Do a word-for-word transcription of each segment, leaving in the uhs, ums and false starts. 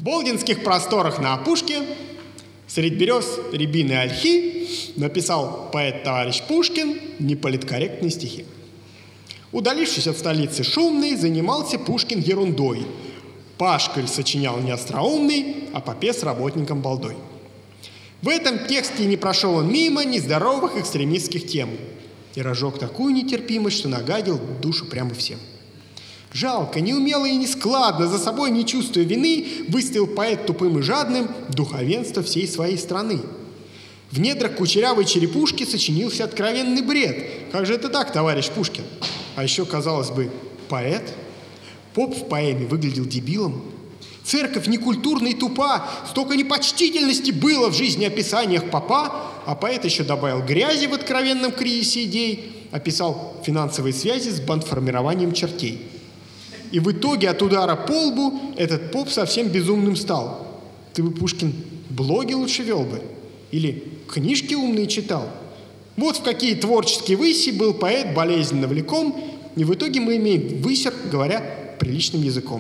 болдинских просторах на опушке, средь берез, рябины и ольхи, написал поэт-товарищ Пушкин неполиткорректные стихи. Удалившись от столицы шумной, занимался Пушкин ерундой. Пашкаль сочинял не остроумный, а попе с работником балдой. В этом тексте не прошел он мимо нездоровых экстремистских тем. И разжег такую нетерпимость, что нагадил душу прямо всем. Жалко, неумело и нескладно, за собой не чувствуя вины, выставил поэт тупым и жадным духовенство всей своей страны. В недрах кучерявой черепушки сочинился откровенный бред. Как же это так, товарищ Пушкин? А еще, казалось бы, поэт. Поп в поэме выглядел дебилом. Церковь некультурна и тупа. Столько непочтительности было в жизнеописаниях попа, а поэт еще добавил грязи в откровенном кризисе идей, описал финансовые связи с бандформированием чертей. И в итоге от удара по лбу этот поп совсем безумным стал. Ты бы, Пушкин, блоги лучше вел бы. Или книжки умные читал. Вот в какие творческие выси был поэт болезненно влеком, и в итоге мы имеем высер, говоря приличным языком.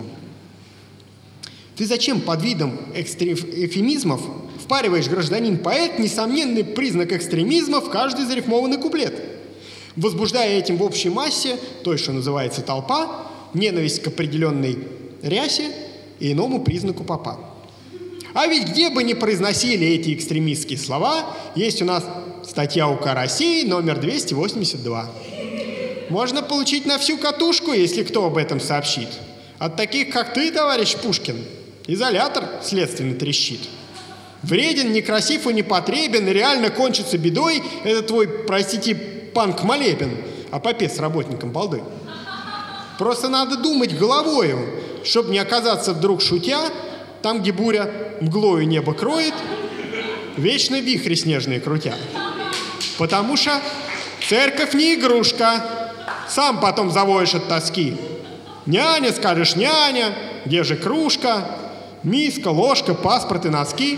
Ты зачем под видом эвфемизмов впариваешь, гражданин-поэт, несомненный признак экстремизма в каждый зарифмованный куплет, возбуждая этим в общей массе, той, что называется толпа, ненависть к определенной рясе и иному признаку попа. А ведь где бы ни произносили эти экстремистские слова, есть у нас статья УК России номер двести восемьдесят два. Можно получить на всю катушку, если кто об этом сообщит. От таких, как ты, товарищ Пушкин, изолятор следственно трещит. Вреден, некрасив и непотребен, и реально кончится бедой это твой, простите, панк-молебен, а попе с работником балды. Просто надо думать головою, чтобы не оказаться вдруг шутя там, где буря мглою небо кроет, вечно вихри снежные крутя. Потому что церковь не игрушка, сам потом завоешь от тоски. Няня, скажешь, няня, где же кружка, миска, ложка, паспорт и носки.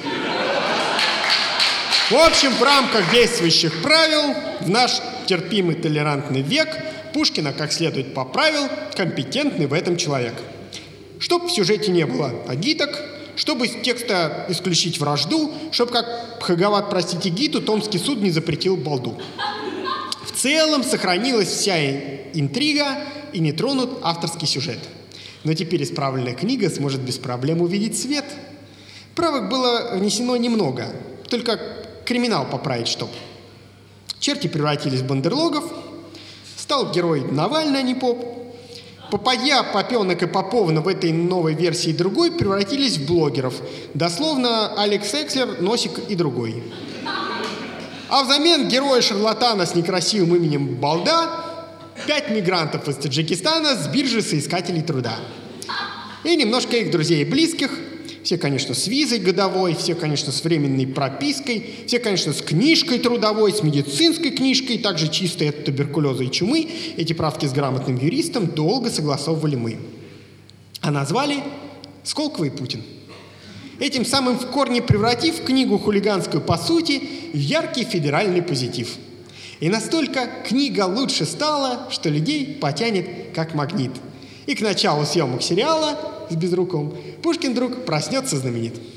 В общем, в рамках действующих правил в наш терпимый толерантный век Пушкина как следует поправил компетентный в этом человек. Чтоб в сюжете не было агиток, чтобы из текста исключить вражду, чтоб, как Пхаговат, простите, Гиту, Томский суд не запретил балду. В целом сохранилась вся интрига и не тронут авторский сюжет. Но теперь исправленная книга сможет без проблем увидеть свет. Правок было внесено немного, только криминал поправить чтоб. Черти превратились в бандерлогов, стал герой Навальный, а не поп. Попадья, Попенок и Поповна в этой новой версии другой превратились в блогеров. Дословно Алекс Экслер, Носик и другой. А взамен героя-шарлатана с некрасивым именем Балда пять мигрантов из Таджикистана с биржи соискателей труда. И немножко их друзей и близких. Все, конечно, с визой годовой, все, конечно, с временной пропиской, все, конечно, с книжкой трудовой, с медицинской книжкой, также чистой от туберкулеза и чумы. Эти правки с грамотным юристом долго согласовывали мы. А назвали Сколково и Путин. Этим самым в корне превратив книгу хулиганскую по сути в яркий федеральный позитив. И настолько книга лучше стала, что людей потянет как магнит. И к началу съемок сериала с Безруковым Пушкин вдруг проснется знаменит.